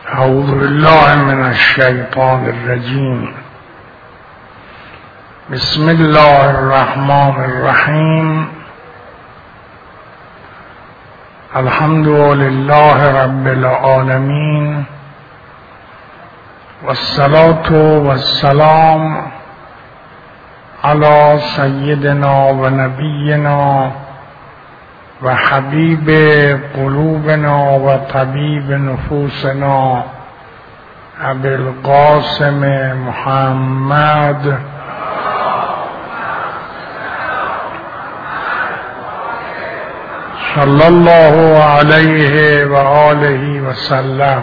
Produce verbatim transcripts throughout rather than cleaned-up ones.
اعوذ بالله من الشیطان الرجیم. بسم الله الرحمن الرحیم. الحمد لله رب العالمین والصلاة والسلام علی سیدنا و نبینا و حبیب قلوبنا و طبیب نفوسنا ابی القاسم محمد صلی الله علیه و آله و سلم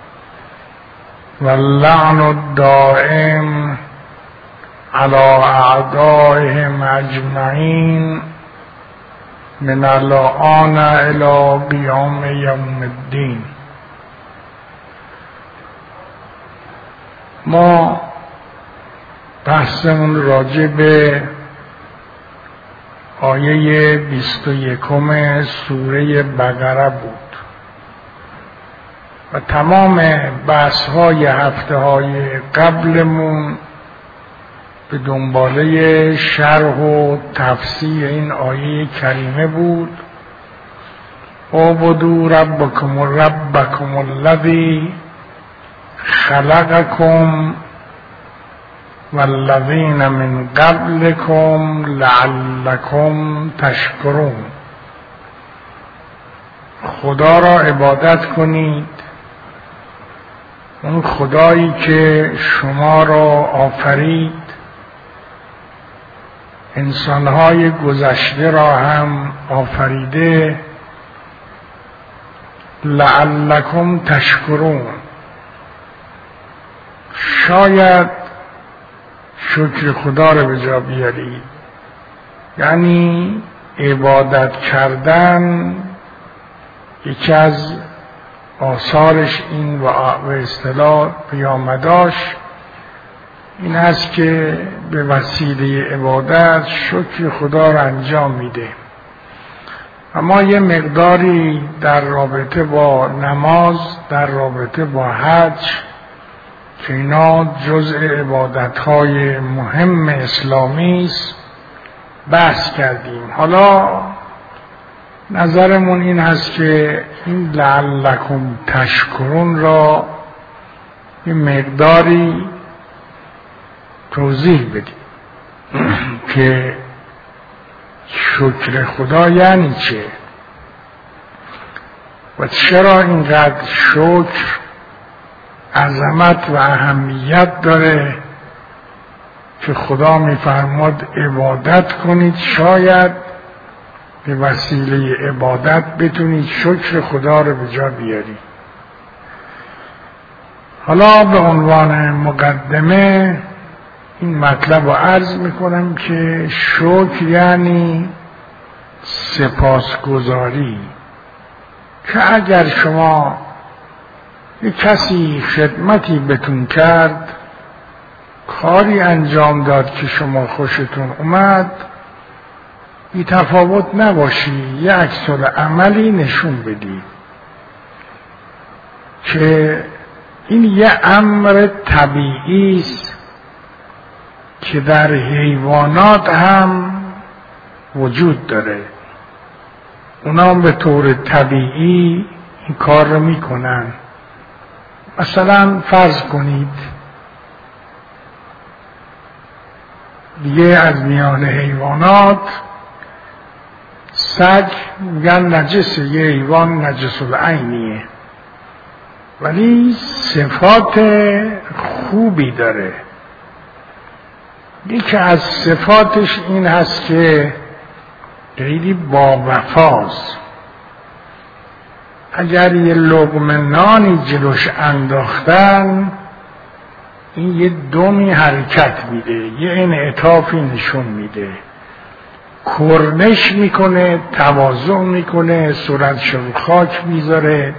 و اللعن الدائم علی اعدائهم اجمعین من الآن الى قیام یوم الدین. ما بحثمون راجع به آیه بیست و یکم سوره بقره بود و تمام بحث های هفته های قبلمون به دنباله شرح و تفسیر این آیه کریمه بود. اعبدوا ربکم و ربکم الذی خلقکم والذین من قبلکم لعلکم تشکرون. خدا را عبادت کنید، اون خدایی که شما را آفرید، انسانهای گذشته را هم آفریده، لعلکم تشکرون، شاید شکر خدا را به جا بیارید. یعنی عبادت کردن یکی از آثارش این و اصطلاح پیامداش این است که به وسیله عبادت شکر خدا را انجام میده. اما یه مقداری در رابطه با نماز، در رابطه با حج که اینا جزء عبادت‌های مهم اسلامی است بحث کردیم. حالا نظرمون این هست که این لعلکم تشکرون را یه مقداری توضیح بدیم که شکر خدا یعنی چه و چرا اینقدر شکر عظمت و اهمیت داره که خدا میفرماد عبادت کنید، شاید به وسیله عبادت بتونید شکر خدا رو به جا بیارید. حالا به عنوان مقدمه این مطلب رو عرض میکنم که شکر یعنی سپاسگزاری، که اگر شما یک کسی خدمتی بتون کرد، کاری انجام داد که شما خوشتون اومد، بی تفاوت نباشی یک عکس‌العملی نشون بدید که این یه امر طبیعی است که در حیوانات هم وجود داره. اونا هم به طور طبیعی این کار رو میکنن. مثلا فرض کنید یه از میان حیوانات سگ، میگن نجسه، یه حیوان نجس العینیه ولی صفات خوبی داره. یکی از صفاتش این هست که خیلی با وفاست. اگر یه لقمه نانی جلوش انداختن، این یه دمی حرکت میده، یه انعطافی نشون میده، کرنش میکنه، تواضع میکنه، صورتش رو خاک میذاره،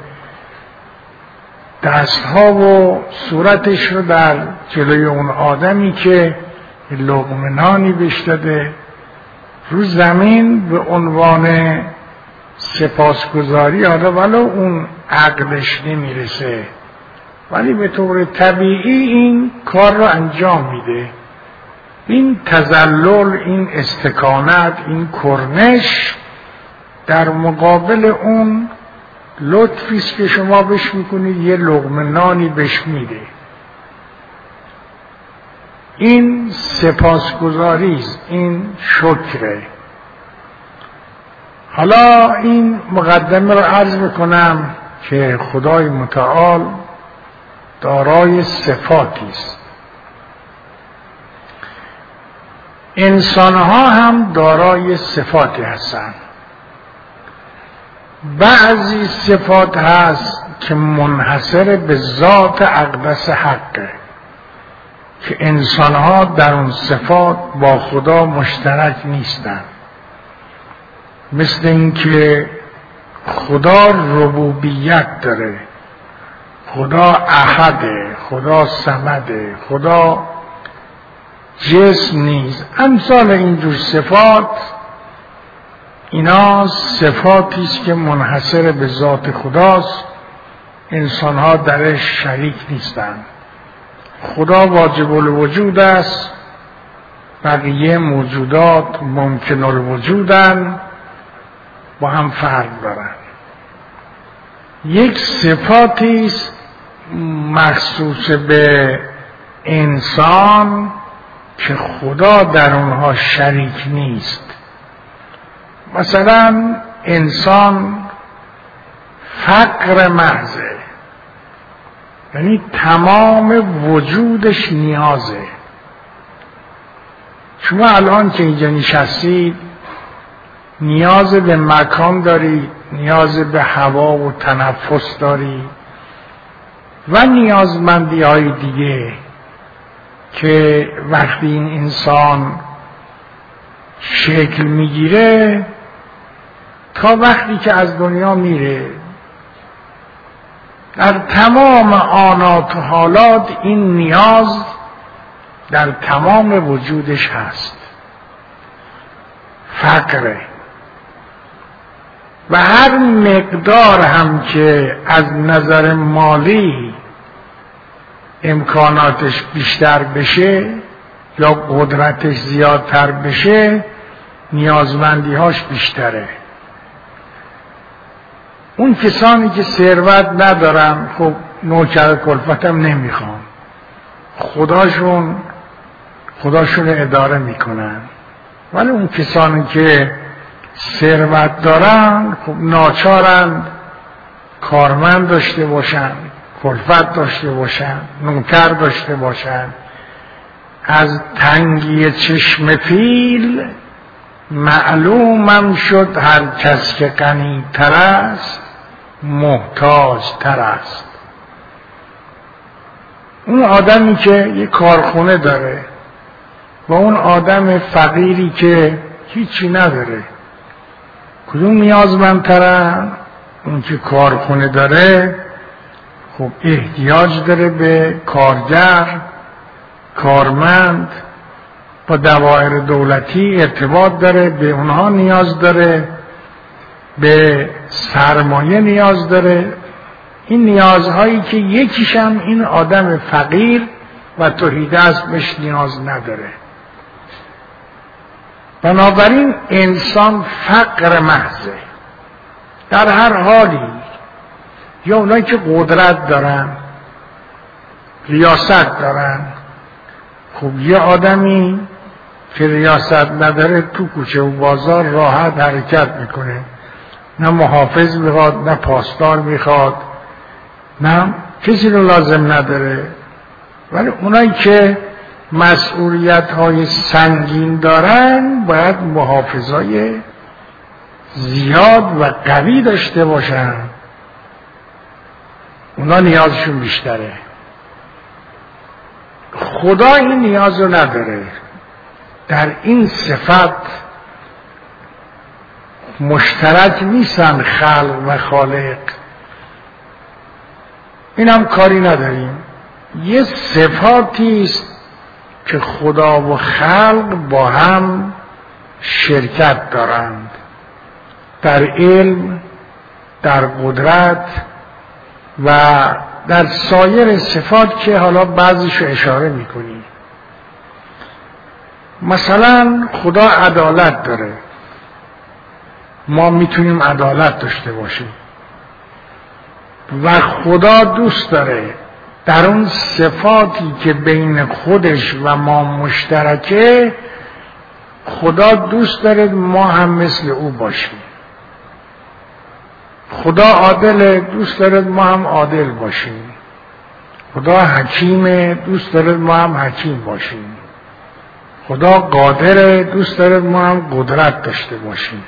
دستها و صورتش رو در جلوی اون آدمی که لقمه نانی بهش داده رو زمین به عنوان سپاسگزاری، حالا ولو اون عقلش نمیرسه ولی به طور طبیعی این کار رو انجام میده. این تذلل، این استکانت، این کرنش در مقابل اون لطفی است که شما بهش میکنید، یه لقمه نانی بهش میده. این سپاسگزاری است، این شکره. حالا این مقدمه رو عرض میکنم که خدای متعال دارای صفاتی است. انسانها هم دارای صفاتی هستند. بعضی صفات هست که منحصر به ذات اقدس حقه که انسانها در اون صفات با خدا مشترک نیستند. مثل اینکه خدا ربوبیت داره، خدا احده، خدا صمده، خدا جسم نیست. امثال اینجور صفات، اینا صفاتی است که منحصر به ذات خداست، انسانها درش شریک نیستند. خدا واجب الوجود است، بقیه موجودات ممکن الوجودن، با هم فرق دارن. یک صفاتی است مخصوص به انسان که خدا در اونها شریک نیست. مثلا انسان فقر محضه، یعنی تمام وجودش نیازه. شما الان که اینجا نشستید نیاز به مکان دارید، نیاز به هوا و تنفس دارید و نیازمندی های دیگه که وقتی این انسان شکل میگیره تا وقتی که از دنیا میره، در تمام آنات و حالات این نیاز در تمام وجودش هست. فقره و هر مقدار هم که از نظر مالی امکاناتش بیشتر بشه یا قدرتش زیادتر بشه، نیازمندیهاش بیشتره. اون کسانی که ثروت ندارن خب نوکر کلفت هم نمیخوان، خداشون خداشون اداره میکنن. ولی اون کسانی که ثروت دارن خب ناچارن کارمند داشته باشن، کلفت داشته باشن، نوکر داشته باشن. از تنگی چشم فیل معلومم شد هر کس که غنی تر است محتاج تر است. اون آدمی که یک کارخونه داره و اون آدم فقیری که هیچی نداره، کدوم نیازمندترن؟ اون که کارخونه داره خب احتیاج داره به کارگر، کارمند، با دوایر دولتی ارتباط داره، به اونها نیاز داره، به سرمایه نیاز داره. این نیازهایی که یکیشم این آدم فقیر و تهیدست بهش نیاز نداره. بنابراین انسان فقر محضه در هر حالی. یا اونایی که قدرت دارن، ریاست دارن، خب یه آدمی که ریاست نداره تو کوچه و بازار راحت حرکت میکنه، نه محافظ میخواد، نه پاسدار میخواد، نه کسی رو لازم نداره. ولی اونایی که مسئولیت های سنگین دارن باید محافظای زیاد و قوی داشته باشن، اونا نیازشون بیشتره. خدا این نیاز رو نداره. در این صفت مشترک نیستن خلق و خالق. این هم کاری نداریم. یه صفاتی است که خدا و خلق با هم شرکت دارند، در علم، در قدرت، و در سایر صفات که حالا بعضیشو اشاره میکنی. مثلا خدا عدالت داره، ما میتونیم عدالت داشته باشیم و خدا دوست داره در اون صفاتی که بین خودش و ما مشترکه خدا دوست داره ما هم مثل او باشیم. خدا عادل دوست داره ما هم عادل باشیم. خدا حکیم دوست داره ما هم حکیم باشیم. خدا قادر دوست داره ما هم قدرت داشته باشیم.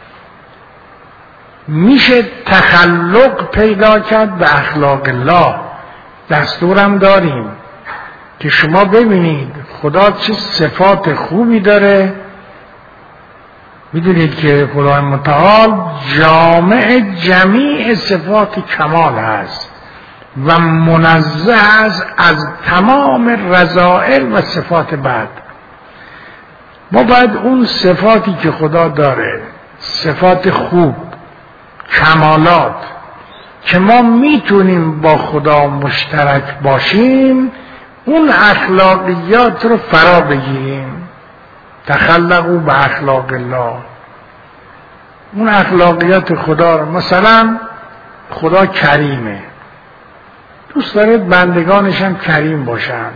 میشه تخلق پیدا کرد به اخلاق الله. دستورم داریم که شما ببینید خدا چه صفات خوبی داره. میدونید که خدای متعال جامع جمیع صفات کمال هست و منزه است از تمام رذائل و صفات بد. ما باید اون صفاتی که خدا داره، صفات خوب، کمالات که ما میتونیم با خدا مشترک باشیم، اون اخلاقیات رو فرا بگیریم. تخلقوا به اخلاق الله. اون اخلاقیات خدا رو، مثلا خدا کریمه، دوست داره بندگانش هم کریم باشن.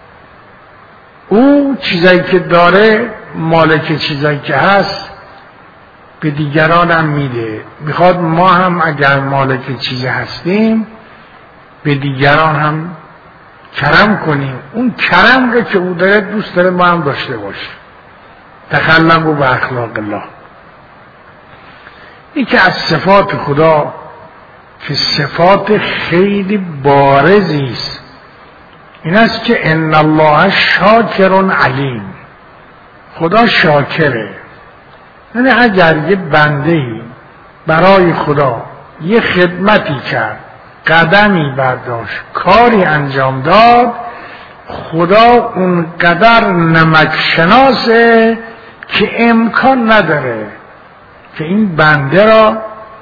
او چیزایی که داره، مالک چیزایی که هست، به دیگران هم میده. میخواد ما هم اگر مالک چیزی هستیم به دیگران هم کرم کنیم. اون کرم رو که او داره دوست داره ما هم داشته باشیم. تخلقوا به اخلاق الله. یکی از صفات خدا که صفات خیلی بارزی است این است که ان الله شاکر علیم. خدا شاکره. یعنی اگر یه بنده‌ای برای خدا یه خدمتی کرد، قدمی برداشت، کاری انجام داد، خدا اون قدر نمک شناسه که امکان نداره که این بنده را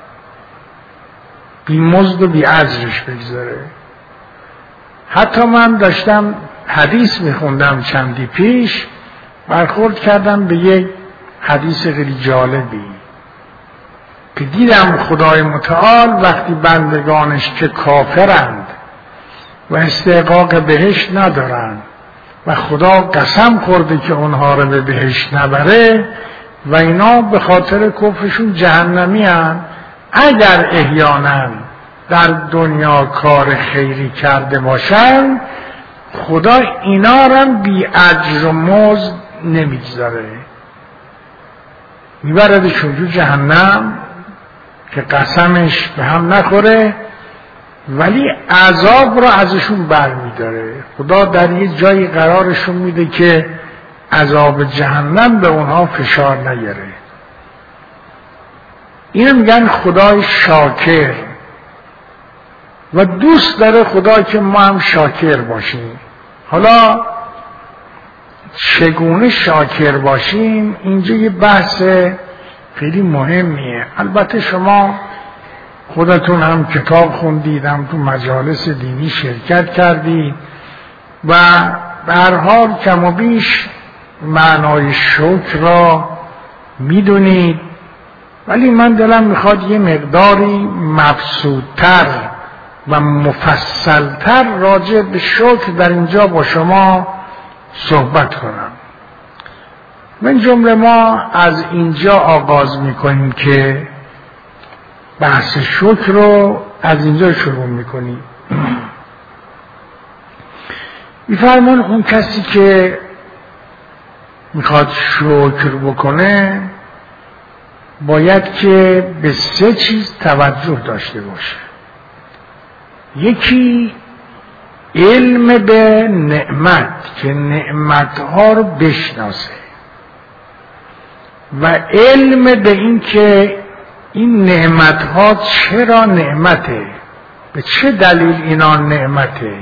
بی مزد و بی اجرش بگذاره. حتی من داشتم حدیث میخوندم چندی پیش، برخورد کردم به یک حدیث خیلی جالبی که دیدم خدای متعال وقتی بندگانش که کافرند و استحقاق بهشت ندارن و خدا قسم خورده که اونها رو به بهشت نبره و اینا به خاطر کفرشون جهنمی هن، اگر احیانا در دنیا کار خیری کرده باشن خدا اینا رو بی اجر و مزد نمیگذاره، میبردشون تو جهنم که قسمش به هم نخوره، ولی عذاب رو ازشون برمیداره. خدا در یه جایی قرارشون میده که عذاب جهنم به اونها فشار نگیره. اینو میگن خدای شاکر و دوست داره خدا که ما هم شاکر باشیم. حالا چگونه شاکر باشیم اینجا یه بحث خیلی مهمیه. البته شما خودتون هم کتاب خوندید، هم تو مجالس دینی شرکت کردید و به هر حال کم و بیش معنای شکر را میدونید، ولی من دلم میخواد یه مقداری مبسوط‌تر و مفصل‌تر راجع به شکر در اینجا با شما صحبت کنم. من جمله ما از اینجا آغاز میکنیم که بحث شکر رو از اینجا شروع میکنیم. میفرمان اون کسی که میخواد شکر بکنه باید که به سه چیز توجه داشته باشه. یکی علم به نعمت، که نعمتها رو بشناسه، و علم به این که این نعمتها چرا نعمته، به چه دلیل اینا نعمته.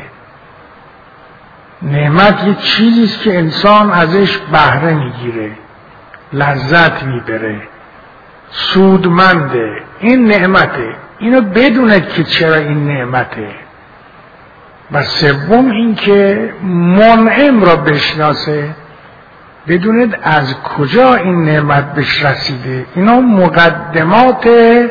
نعمت یه چیزیست که انسان ازش بهره میگیره، لذت میبره، سودمنده. این نعمته. اینو بدوند که چرا این نعمته. و سوم این که منعم را بشناسه، بدوند از کجا این نعمت بهش رسیده. اینا مقدمات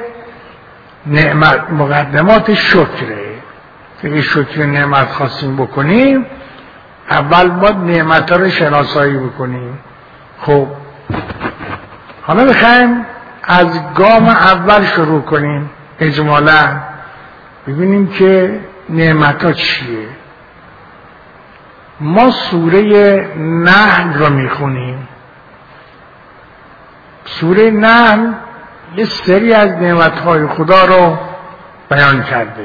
نعمت، مقدمات شکره. اگه شکر نعمت خواستیم بکنیم اول باید نعمت ها رو شناسایی بکنیم. خب حالا بخوایم از گام اول شروع کنیم، اجمالا ببینیم که نعمت ها چیه. ما سوره نحل رو میخونیم. سوره نحل یه سری از نعمت های خدا رو بیان کرده.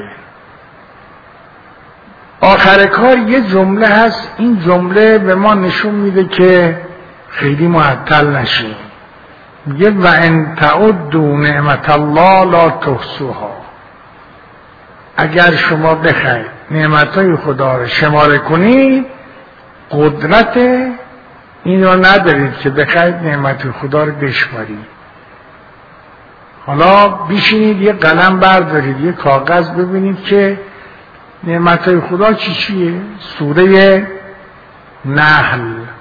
آخر کار یه جمله هست، این جمله به ما نشون میده که خیلی معطل نشیم. میگه و ان تعدوا نعمت الله لا تحصوها. اگر شما بخواید نعمتهای خدا رو شماره کنید قدرت این رو ندارید که بخواید نعمت خدا رو بشمارید. حالا بیشینید یه قلم بردارید یه کاغذ ببینید که نعمتهای خدا چی چیه. سوره نحل.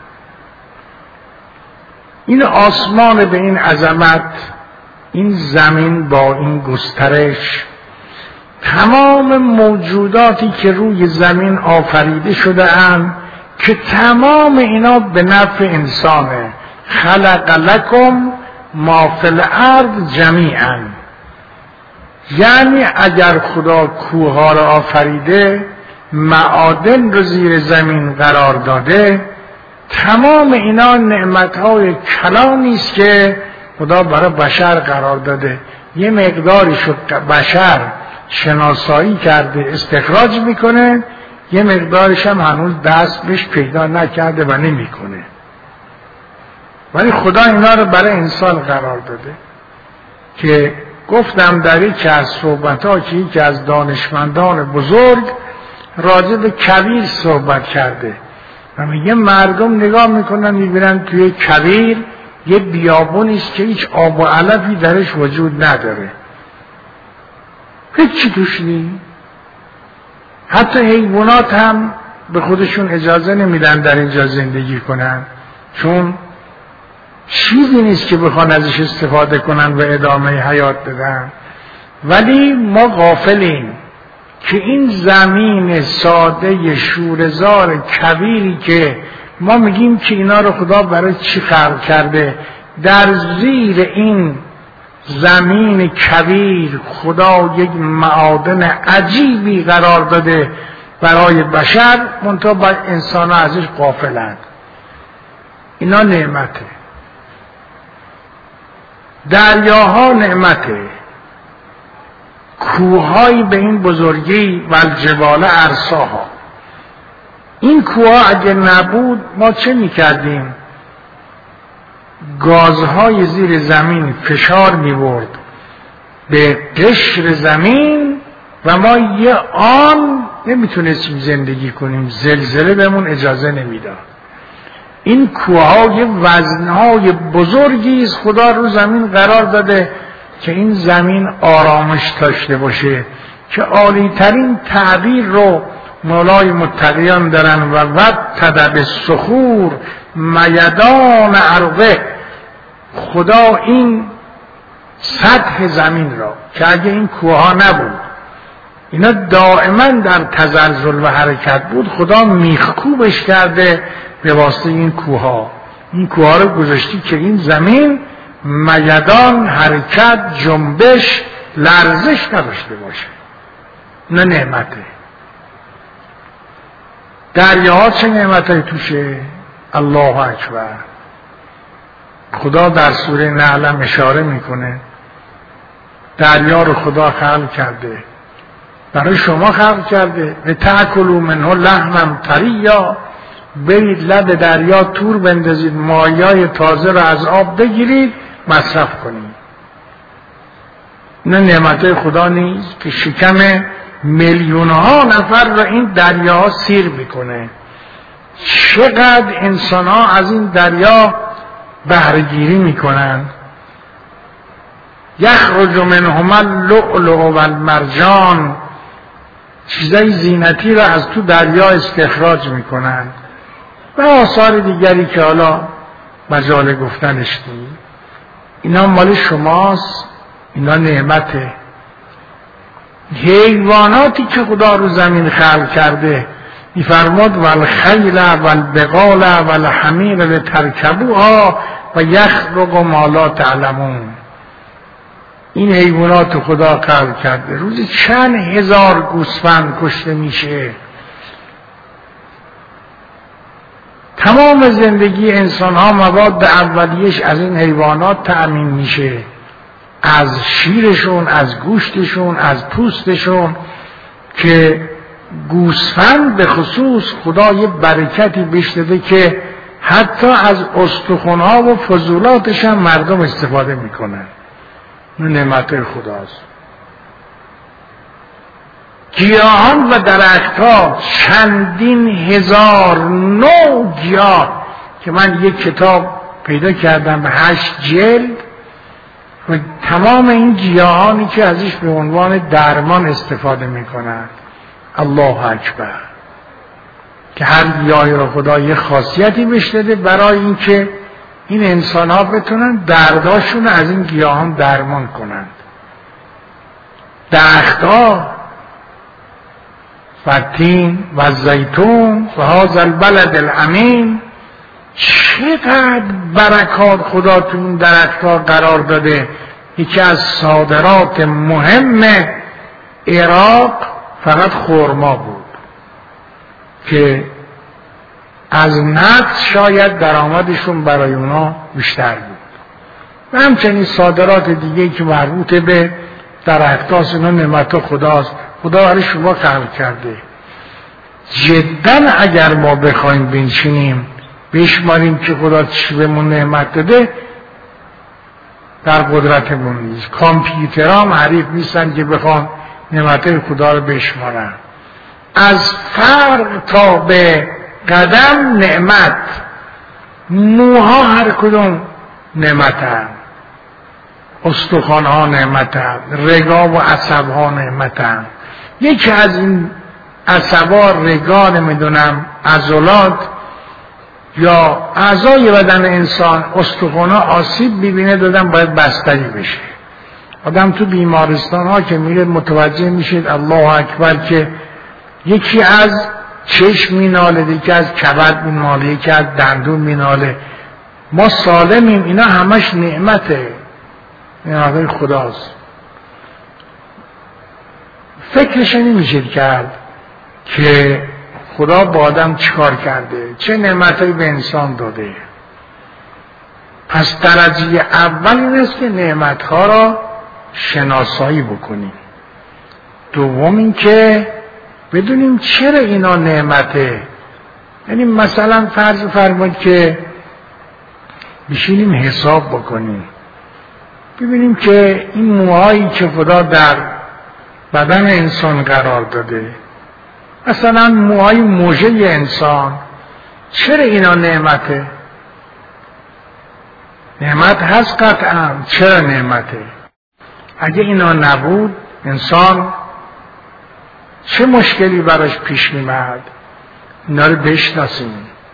این آسمان به این عظمت، این زمین با این گسترش، تمام موجوداتی که روی زمین آفریده شده اند که تمام اینا به نفع انسانه. خلق لکم ما فی الارض جمیعا. یعنی اگر خدا کوه‌ها را آفریده، معادن رو زیر زمین قرار داده، تمام اینا نعمت‌های کلانی است که خدا برای بشر قرار داده. یه مقداری شد بشر شناسایی کرده استخراج میکنه، یه مقدارش هم هنوز دست بهش پیدا نکرده و نمیکنه. ولی خدا اینا رو برای انسان قرار داده که گفتم در یکی از صحبت‌ها که یکی از دانشمندان بزرگ راجع به کویر صحبت کرده و میگه مردم نگاه میکنن میبینن توی کویر یه بیابونی است که هیچ آب و علفی درش وجود نداره، هیچی توش نیست. حتی حیوانات هم به خودشون اجازه نمیدن در اینجا زندگی کنن، چون چیزی نیست که بخوان ازش استفاده کنن و ادامه حیات بدن. ولی ما غافلیم که این زمین ساده شوره‌زار کبیری که ما میگیم که اینا رو خدا برای چی خلق کرده، در زیر این زمین کبیر خدا یک معادن عجیبی قرار داده برای بشر، منتها باید انسان ها ازش غافلند. اینا نعمته. دریاها نعمته، کوه‌های به این بزرگی و الجبال ارساها. این کوه اگه نبود ما چه میکردیم؟ گازهای زیر زمین فشار میبرد به قشر زمین و ما یه آن نمیتونستیم زندگی کنیم، زلزله بهمون اجازه نمیداد. این کوه‌ها یه وزنهای بزرگی از خدا رو زمین قرار داده که این زمین آرامش داشته باشه، که عالی ترین تعبیر رو مولای متقیان دارن و وَتَّدَ بِالصُّخُورِ میدان عرقه. خدا این سطح زمین را که اگه این کوه‌ها نبود اینا دائما در تزلزل و حرکت بود، خدا میخکوبش کرده به واسطه این کوه‌ها. این کوه‌ها رو گذاشتی که این زمین میدان، حرکت، جنبش، لرزش نداشته باشه. نه نعمته. دریاها چه نعمتایی توشه؟ الله اکبر. خدا در سوره نحل اشاره میکنه دریا رو خدا خلق کرده، برای شما خلق کرده. لتأکلوا منه لحما طریا، برید لب دریا تور بندازید، مایه‌های تازه رو از آب بگیرید مصرف کنید. نه نعمتهای خدا نیست که شکم میلیون ها نفر را این دریا سیر میکنه؟ چقدر انسان ها از این دریا بهره‌گیری میکنن. یخرج منهما اللؤلؤ والمرجان، چیزای زینتی را از تو دریا استخراج میکنن و آثار دیگری که حالا مجال گفتنش نیست. اینا مال شماست، اینا نعمته. حیواناتی که خدا رو زمین خلق کرده میفرماد والخیل والبغال والحمیر لترکبوها و یخلق ما لا تعلمون. این حیوانات خدا خلق کرده. روزی چند هزار گوسفند کشته میشه. تمام زندگی انسان ها مواد اولیش از این حیوانات تأمین میشه، از شیرشون، از گوشتشون، از پوستشون، که گوسفند به خصوص خدا یه برکتی بهش داده که حتی از استخوان‌ها و فضولاتش هم مردم استفاده میکنن. این نعمت خداست. گیاهان و درختها، چندین هزار نوع گیاه که من یک کتاب پیدا کردم به هشت جلد و تمام این گیاهانی که ازش به عنوان درمان استفاده میکنند. الله اکبر. که هر گیاهی را خدا یه خاصیتی بهش داده برای اینکه این انسان ها بتونن درداشون از این گیاهان درمان کنند. درختها و تین و زیتون و هذا البلد الامین، چقدر برکات خدا تو اون درختها قرار داده. یکی از صادرات مهم عراق فقط خرما بود که از نفت شاید درآمدشون برای اونا بیشتر بود و همچنین صادرات دیگه که مربوط به درختاست. اونا نعمت خداست. خدا برای شما خلق کرده. جدا اگر ما بخوایم بنشینیم بشماریم که خدا چی بهمون نعمت داده، در قدرتمون نیست. کامپیوترها هم حریف نیستن که بخوان نعمت خدا رو بشمارن. از فرق تا به قدم نعمت، موها هر کدوم نعمت هم، استخوان ها نعمت هم، رگا و عصب ها نعمت هم. یکی از این عصبا، رگا، نمیدونم عضلات یا اعضای بدن انسان، استخوان ها آسیب ببینه دادن باید بستری بشه. آدم تو بیمارستان ها که میره متوجه میشید الله اکبر که یکی از چشم میناله، یکی از کبد میناله، یکی از دندون میناله. ما سالمیم. اینا همش نعمته، نعمت خداست. فکرش نمیشه کرد که خدا با آدم چیکار کرده، چه نعمتایی به انسان داده. پس درجه اول این است که نعمتها را شناسایی بکنیم. دوم این که بدونیم چرا اینا نعمته. یعنی مثلا فرض فرمایید که بشینیم حساب بکنیم، ببینیم که این موهایی که خدا در بدن انسان قرار داده، مثلا موهای موجه انسان، چرا اینا نعمته؟ نعمت هست قطعا. چرا نعمته؟ اگه اینا نبود انسان چه مشکلی براش پیش میمد؟ اینا رو بشناسیم.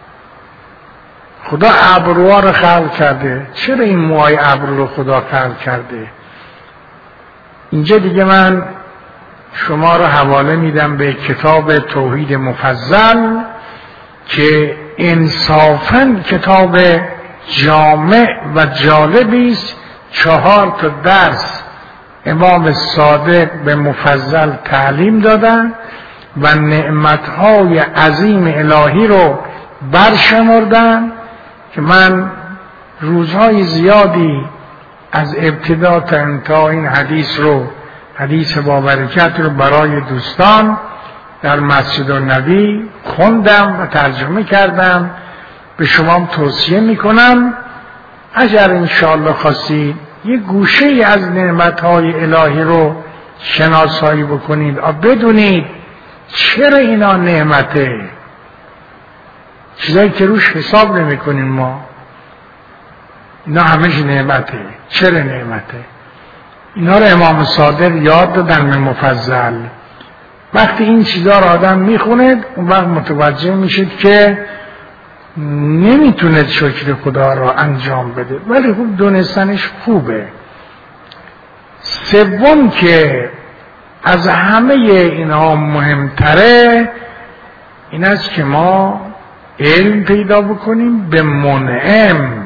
خدا ابروها رو خلق کرده. چرا این موهای ابرو رو خدا خلق کرده؟ اینجا دیگه من شما رو حواله میدم به کتاب توحید مفضل که انصافاً کتاب جامع و جالبی است. چهار تا درس امام صادق به مفضل تعلیم دادن و نعمتهای عظیم الهی رو برشمردن که من روزهای زیادی از ابتدا تا انتها این حدیث رو، حدیث با برکت رو برای دوستان در مسجد النبی خوندم و ترجمه کردم. به شما هم توصیه میکنم اگر انشاءالله خواستید یه گوشه ای از نعمتهای الهی رو شناسایی بکنید و بدونید چرا اینا نعمته. چیزایی که روش حساب نمی کنیم ما، اینا همش نعمته. چرا نعمته؟ اینا رو امام صادق یاد دادن به مفضل. وقتی این چیزا رو آدم میخونه اون وقت متوجه میشه که نمیتونه شکر خدا را انجام بده، ولی خوب دونستنش خوبه. سوم که از همه اینها مهمتره این است که ما علم پیدا بکنیم به منعم.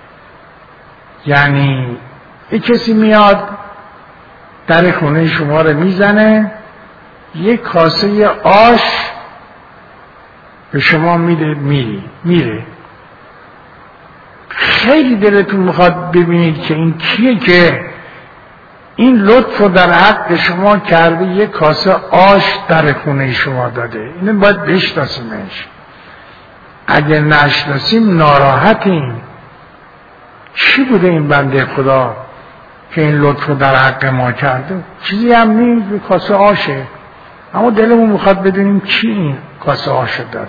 یعنی یک کسی میاد در خونه شما رو میزنه، یک کاسه آش به شما میده، میری میره. خیلی دلتون میخواد ببینید که این کیه که این لطف رو در حق شما کرده، یک کاسه آش در خونه شما داده. اینو باید بشناسیمش. اگه نشناسیم ناراحتیم. چی بوده این بنده خدا که این لطف رو در حق ما کرده؟ چیزی هم نیست، به کاسه آشه، اما دلمون میخواد بدونیم کی این کاسه آش داده.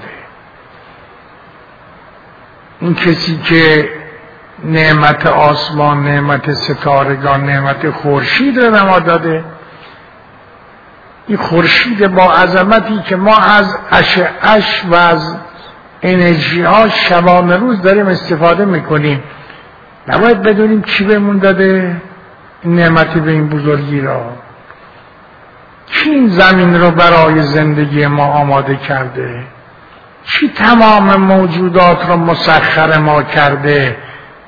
این کسی که نعمت آسمان، نعمت ستارگان، نعمت خورشید رو به ما داده، این خورشید با عظمتی که ما از اشعه‌اش و از انرژی ها شبانه روز داریم استفاده میکنیم، نباید بدونیم چی بهمون داده این نعمتی به این بزرگی را؟ کی این زمین رو برای زندگی ما آماده کرده؟ کی تمام موجودات رو مسخر ما کرده؟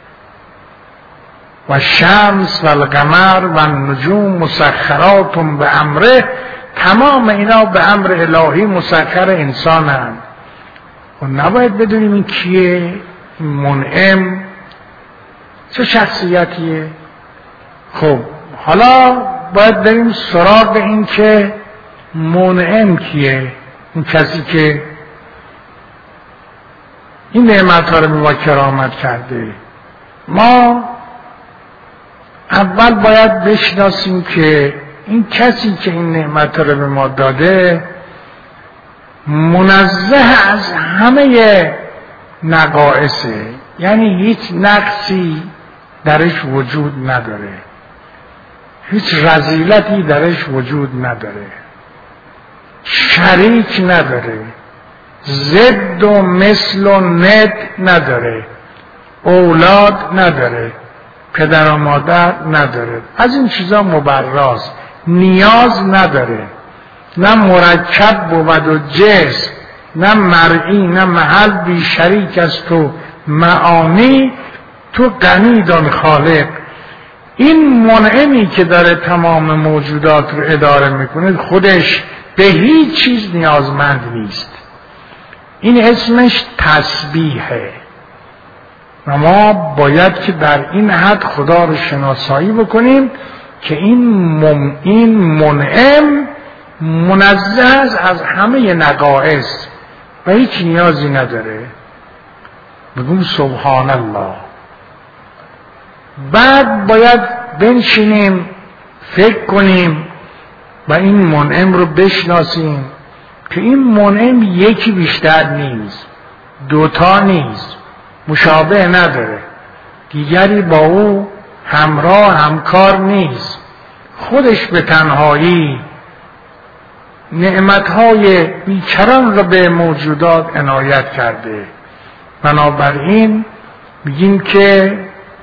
و شمس و القمر و النجوم مسخرات به امره، تمام اینا به امر الهی مسخر انسانند. و نباید بدونیم این کیه؟ این منعم چه شخصیتیه؟ خب حالا باید بریم سراغ این که منعم کیه، این کسی که این نعمت ها رو به ما کرامت کرده. ما اول باید بشناسیم که این کسی که این نعمت رو به ما داده منزه از همه نقائصه، یعنی هیچ نقصی درش وجود نداره، هیچ رذیلتی درش وجود نداره، شریک نداره، ضد و مثل و ند نداره، اولاد نداره، پدر و مادر نداره، از این چیزا مبراست. نیاز نداره، نه مرکب بود و جسم، نه مرئی، نه محل بی شریک از تو معانی، تو غنی دان خالق. این منعمی که داره تمام موجودات رو اداره میکنه خودش به هیچ چیز نیازمند نیست. این اسمش تسبیحه و ما باید که در این حد خدا رو شناسایی بکنیم که این مم این منعم منزه از همه نقائص و هیچ نیازی نداره. بگیم سبحان الله. بعد باید بنشینیم فکر کنیم و این منعم رو بشناسیم که این منعم یکی بیشتر نیست، دوتا نیست، مشابه نداره، دیگری با او همراه همکار نیست، خودش به تنهایی نعمتهای بیکران را به موجودات عنایت کرده. بنابراین میگیم که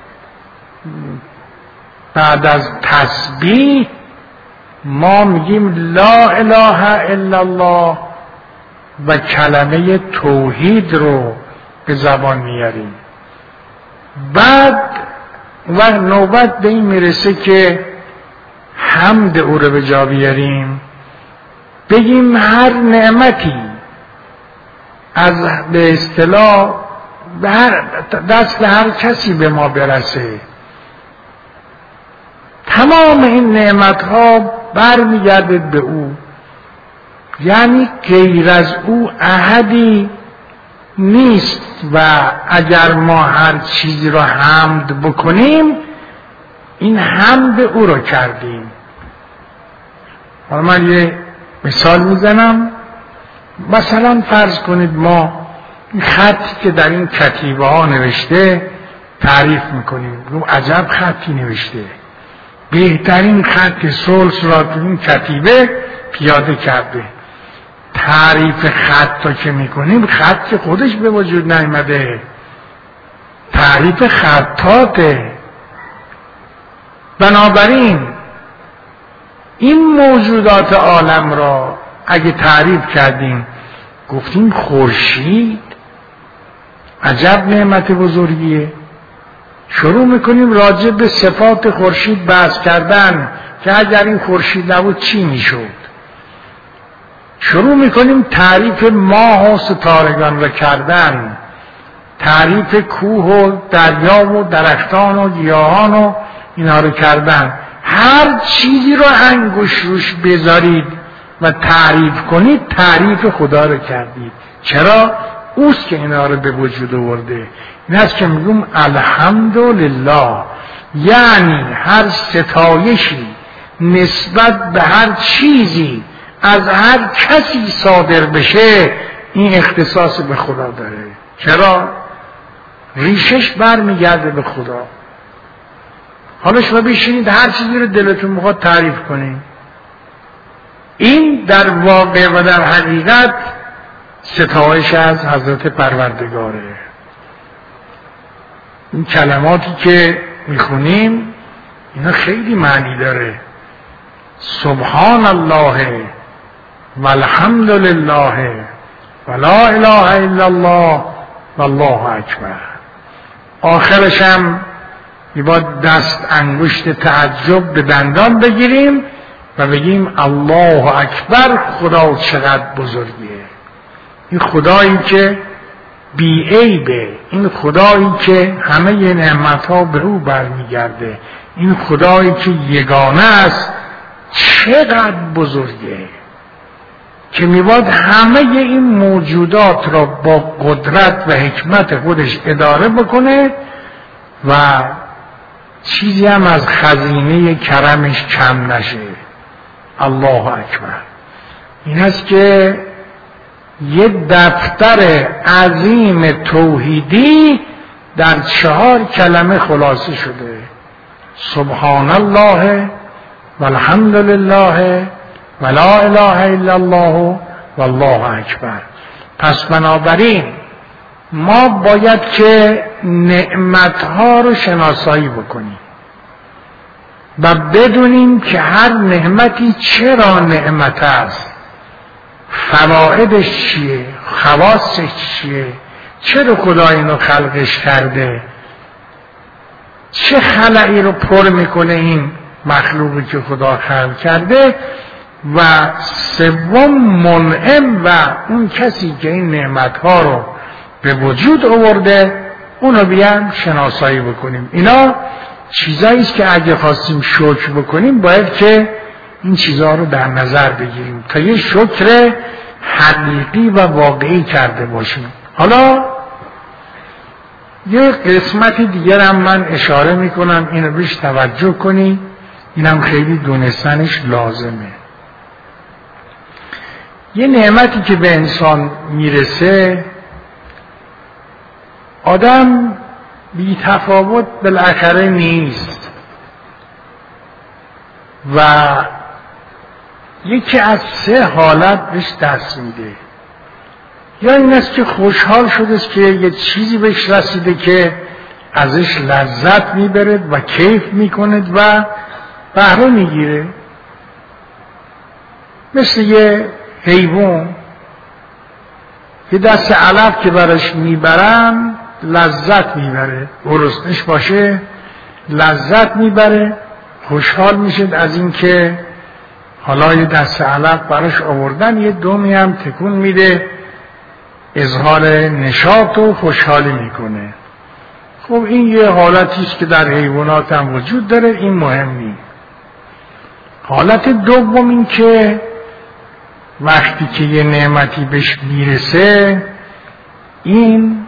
بعد از تسبیح ما میگیم لا اله الا الله و کلمه توحید رو به زبان میاریم. بعد و نوبت به این میرسه که حمد او رو به جا بیاریم، بگیم هر نعمتی از به اصطلاح دست هر کسی به ما برسه، تمام این نعمت ها برمیگرده به او، یعنی غیر از او احدی نیست و اگر ما هر چیزی را حمد بکنیم این حمد او را کردیم. حالا من یه مثال میزنم. مثلا فرض کنید ما این خطی که در این کتیبه ها نوشته تعریف میکنیم، رو عجب خطی نوشته، بهترین خط ثلث را تو این کتیبه پیاده کرده. تعریف خط که میکنیم، خط که خودش به وجود نیامده، تعریف خطاته. بنابراین این موجودات عالم را اگه تعریف کردیم، گفتیم خورشید عجب نعمت بزرگیه، شروع میکنیم راجع به صفات خورشید بحث کردن که اگر این خورشید نبود چی میشد. شروع میکنیم تعریف ماه و ستارگان را کردن، تعریف کوه و دریا و درختان و گیاهان و اینا رو کردن. هر چیزی رو انگوش روش بذارید و تعریف کنید، تعریف خدا رو کردید. چرا؟ اوست که اینا رو به وجود آورده. این است که میگم الحمدلله، یعنی هر ستایشی نسبت به هر چیزی از هر کسی صادر بشه، این اختصاص به خدا داره. چرا؟ ریشش برمیگرده به خدا. حالا شما بشینید هر چیزی رو دلتون میخواد تعریف کنید، این در واقع و در حقیقت ستایش از حضرت پروردگاره. این کلماتی که میخونیم اینا خیلی معنی داره. سبحان الله والحمد لله ولا اله الا الله والله اکبر. آخرش هم باید دست انگشت تعجب به دندان بگیریم و بگیم الله اکبر، خدا چقدر بزرگیه. این خدایی که بی عیبه، این خدایی که همه نعمتها به او برمیگرده، این خدایی که یگانه است چقدر بزرگه که میباد همه این موجودات را با قدرت و حکمت خودش اداره بکنه و چیزی هم از خزینه کرمش کم نشه. الله اکبر. این است که یه دفتر عظیم توحیدی در چهار کلمه خلاصه شده: سبحان الله والحمد لله ولا اله الا الله والله اکبر. پس بنابراین ما باید که نعمتها رو شناسایی بکنیم و بدونیم که هر نعمتی چرا نعمت است، فوائدش چیه، خواصش چیه، چرا خدا اینو خلقش کرده، چه خلایی رو پر میکنه این مخلوقی که خدا خلق کرده، و سوم منعم و اون کسی که این نعمتها رو به وجود آورده، اونو بیان شناسایی بکنیم. اینا چیزایی است که اگه خواستیم شکر بکنیم باید که این چیزها رو در نظر بگیریم تا یه شکر حقیقی و واقعی کرده باشیم. حالا یه قسمت دیگر هم من اشاره میکنم، اینو بیش توجه کنی، اینم خیلی دونستنش لازمه. یه نعمتی که به انسان میرسه، آدم بی تفاوت بالاخره نیست و یکی از سه حالت بهش دست میده. یا این است که خوشحال شده است که یه چیزی بهش رسیده که ازش لذت میبره و کیف میکنه و بهره میگیره، مثل یه حیوان یه دست علف که براش میبرن لذت میبره، گرسنه‌اش باشه لذت میبره، خوشحال میشه از این که حالا یه دست علف براش آوردن، یه دمی هم تکون میده، اظهار نشاط و خوشحالی میکنه. خب این یه حالتی است که در حیوانات هم وجود داره، این مهم نیست. حالت دوم این که وقتی که یه نعمتی بهش میرسه، این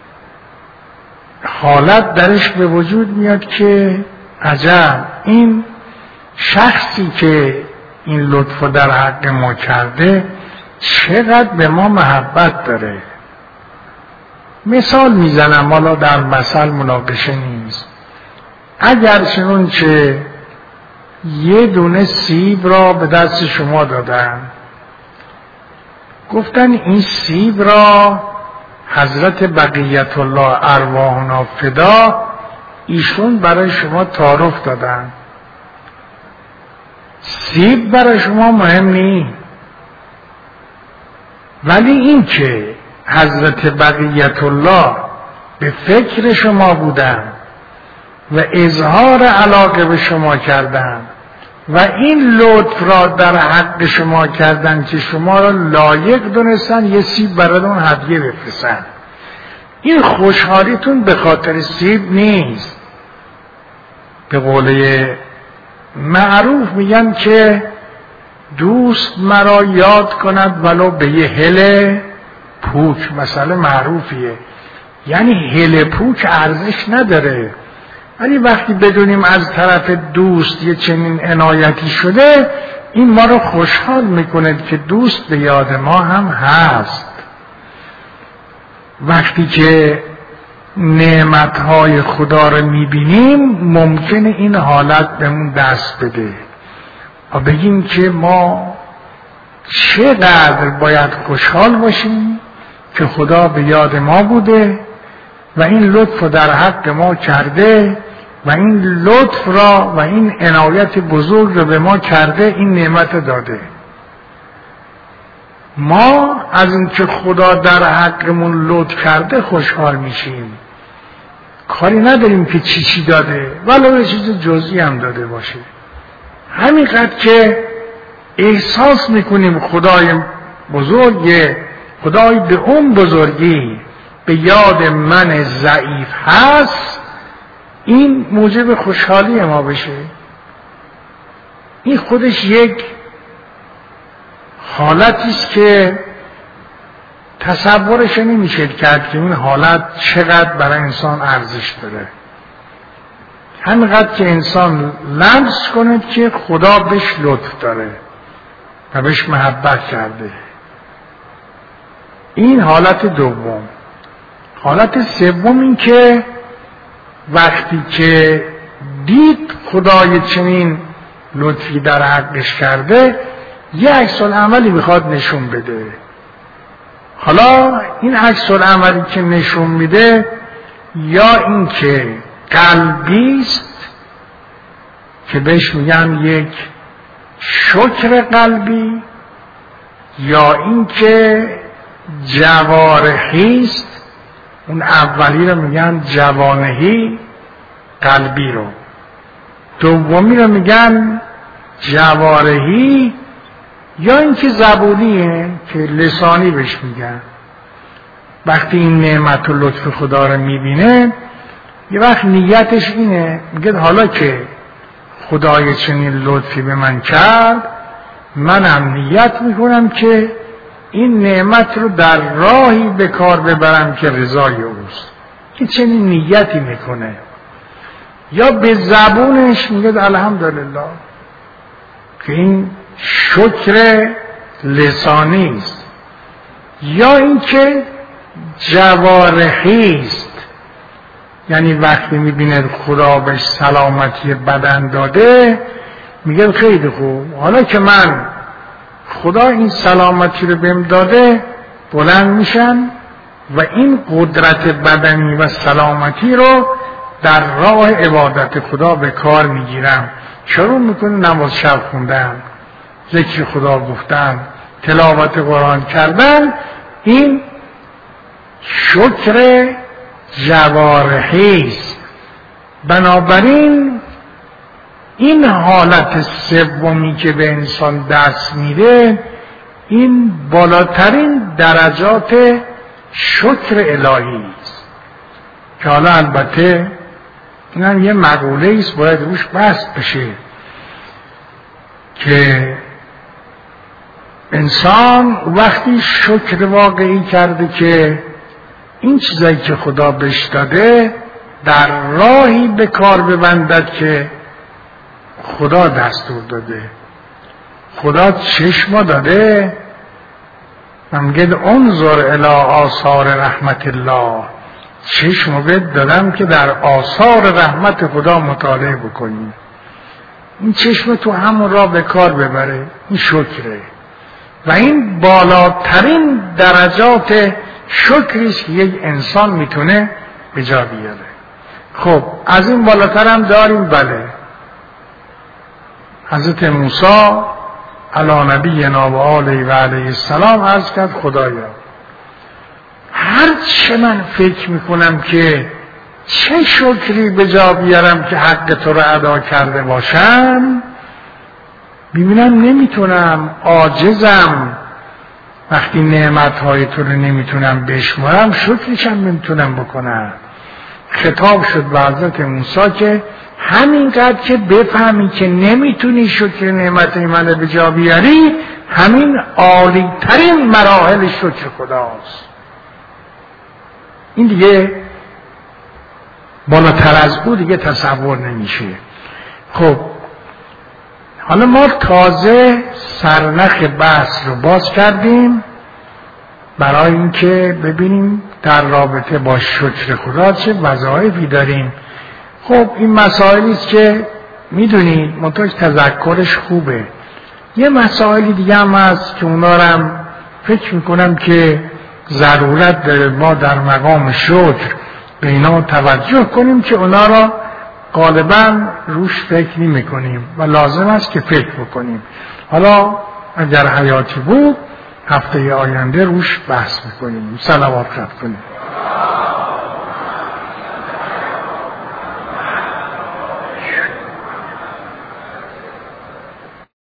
حالت درش به وجود میاد که عجب، این شخصی که این لطف در حق ما کرده چقدر به ما محبت داره. مثال میزنم، حالا در مثل مناقشه نیست. اگر چنون که یه دونه سیب را به دست شما دادن، گفتن این سیب را حضرت بقیت الله ارواحنا فدا ایشون برای شما تعارف دادن. سیب برای شما مهم نیست، ولی این که حضرت بقیت الله به فکر شما بودن و اظهار علاقه به شما کردن و این لطف را در حق شما کردن که شما را لایق دونستن یه سیب براتون هدیه بفرستن، این خوشحالیتون به خاطر سیب نیست. به قوله معروف میگن که دوست مرا یاد کند ولو به یه هل پوچ، مسئله معروفیه. یعنی هل پوچ ارزش نداره، ولی وقتی بدونیم از طرف دوست یه چنین عنایتی شده، این ما رو خوشحال میکنه که دوست به یاد ما هم هست. وقتی که نعمتهای خدا رو میبینیم ممکنه این حالت بهمون دست بده و بگیم که ما چقدر باید خوشحال باشیم که خدا به یاد ما بوده و این لطف رو در حق ما کرده و این لطف را و این عنایت بزرگ رو به ما کرده، این نعمت داده. ما از اینکه خدا در حقمون لطف کرده خوشحال میشیم، کاری نداریم که چی چی داده، ولو یه چیز جزئی هم داده باشه. همینقدر که احساس میکنیم خدای بزرگه، خدای به اون بزرگی به یاد من ضعیف هست، این موجب خوشحالی ما بشه. این خودش یک حالتی است که تصورش نمیشه کرد که این حالت چقدر برای انسان ارزش داره. همینقدر که انسان لمس کنه که خدا بهش لطف داره و بهش محبت کرده. این حالت دوم. حالت سوم این که وقتی که دید خدای چنین لطفی در حقش کرده، یه عکس العملی میخواد نشون بده. حالا این عکس العملی که نشون میده یا این که قلبی است که بهش میگن یک شکر قلبی، یا این که جوارحی است، اون اولی رو میگن جوانهی قلبی رو، دومی رو میگن جوارحی، یا اینکه زبونیه که لسانی بهش میگن. وقتی این نعمت و لطف خدا رو میبینه، یه وقت نیتش اینه، میگه حالا که خدای چنین لطفی به من کرد، منم نیت میکنم که این نعمت رو در راهی به کار ببرم که رضای اوست. که چنین نیتی میکنه. یا به زبونش میگه الحمدلله، که این شکر لسانی است. یا اینکه جوارحی است، یعنی وقتی میبینه خدا بهش سلامتی بدن داده، میگه خیلی خوب، حالا که من خدا این سلامتی رو بهم داده، بلند میشن و این قدرت بدنی و سلامتی رو در راه عبادت خدا به کار میگیرم. شروع میکنه نماز شب خوندن، ذکر خدا گفتن، تلاوت قرآن کردن. این شکر جوارحی است. بنابراین این حالت سومی که به انسان دست میده، این بالاترین درجات شکر الهی است که حالا البته این هم یه مقوله است باید روش بحث بشه که انسان وقتی شکر واقعی کرده که این چیزایی که خدا بهش داده در راهی به کار ببندد که خدا دستور داده. خدا چشم داده و میگه انظر الی آثار رحمت الله، چشم بهت دادم که در آثار رحمت خدا مطالعه بکنی. این چشم تو همون را به کار ببره، این شکره و این بالاترین درجات شکریست که یک انسان میتونه به جا بیاره. خب از این بالاتر هم داریم. بله، حضرت موسی علی نبینا و آله و علیه السلام عرض کرد خدایا هر چه من فکر میکنم که چه شکری به جا بیارم که حق تو رو ادا کرده باشم، ببینم نمیتونم، عاجزم. وقتی نعمتهای تو رو نمیتونم بشمارم، شکرشم نمیتونم بکنم. خطاب شد به حضرت موسی که همینقدر که بفهمی که نمیتونی شکر نعمت من به جا بیاری، همین عالی ترین مراحل شکر خداست. این دیگه بالاتر از او دیگه تصور نمیشه. خب حالا ما تازه سرنخ بحث رو باز کردیم برای اینکه ببینیم در رابطه با شکر خدا چه وظایفی داریم. خب این مسائلی است که میدونید منتها تذکرش خوبه. یه مسائلی دیگه هم هست که اونا رو هم فکر میکنم که ضرورت داره ما در مقام شکر به اینا توجه کنیم که اونا را غالبا روش فکر نمی کنیم و لازم است که فکر بکنیم. حالا اگر حیاتی بود هفته آینده روش بحث میکنیم. صلوات خط کنیم.